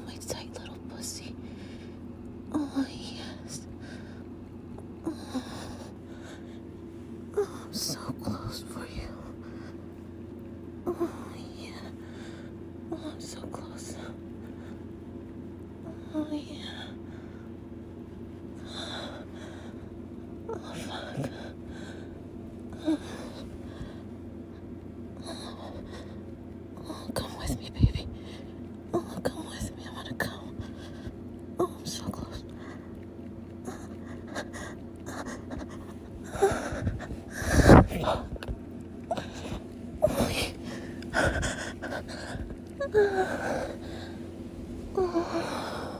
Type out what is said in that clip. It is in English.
my tight little pussy. Oh, yes. Oh, I'm so close for you. Oh, yeah. Oh, I'm so close. Oh, yeah. Oh, fuck. Oh, come with me, baby. Oh, come with me. I want to come. Oh, I'm so close. Fuck. Oh,